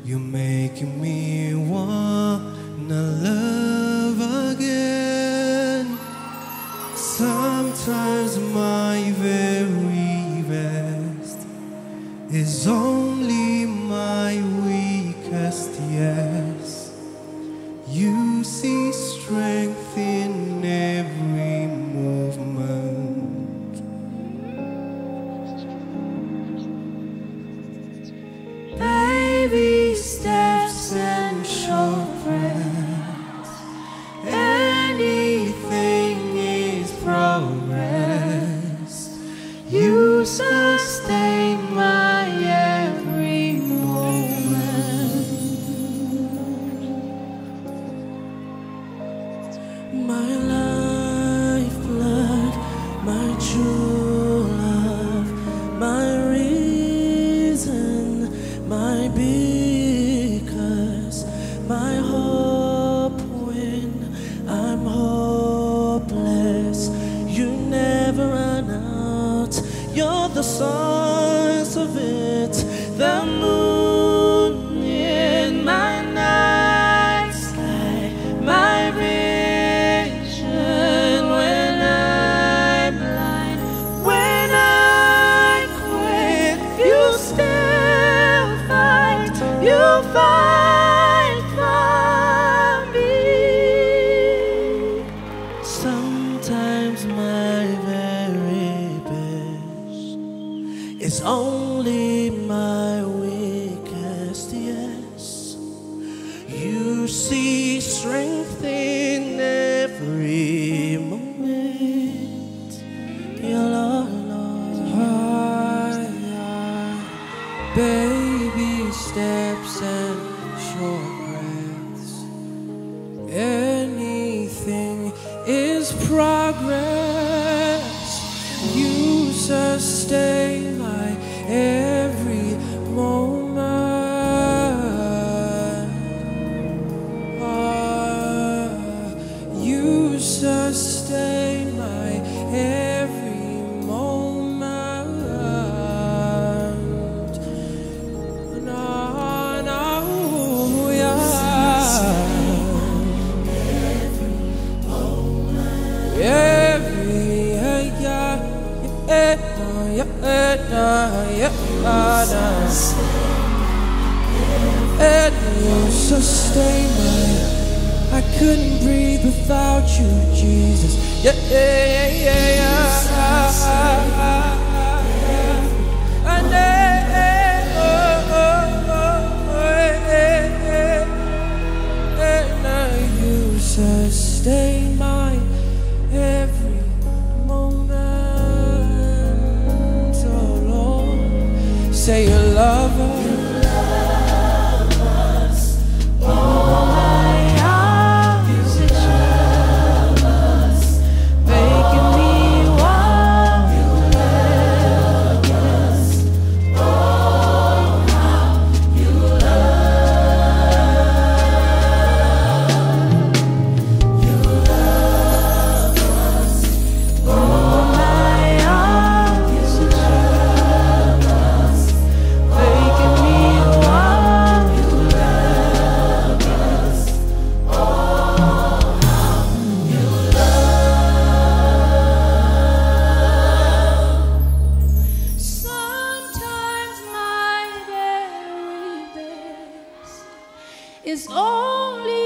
You're making me wanna love again. Sometimes my very best is only my weakest, yes. You see strength in every movement. Baby steps and short breaths, anything is progress. You sustain my every moment. My lifeblood, my true love, my reason, my because, my hope when I'm hopeless. You never run out. You're the source of it, the moon in my night sky, my vision when I'm blind. When I quit, you still fight. You fight for me. Sometimes my very best is only my weakest, yes. You see strength in every moment. Your Lord, Baby steps and short breaths, anything is progress. You sustain my every moment. You sustain my every moment. No, no, yeah. And you sustain my. I couldn't breathe without you, Jesus. Yeah, yeah, yeah, yeah. And now you sustain my every moment. Oh Lord, say you love us. is only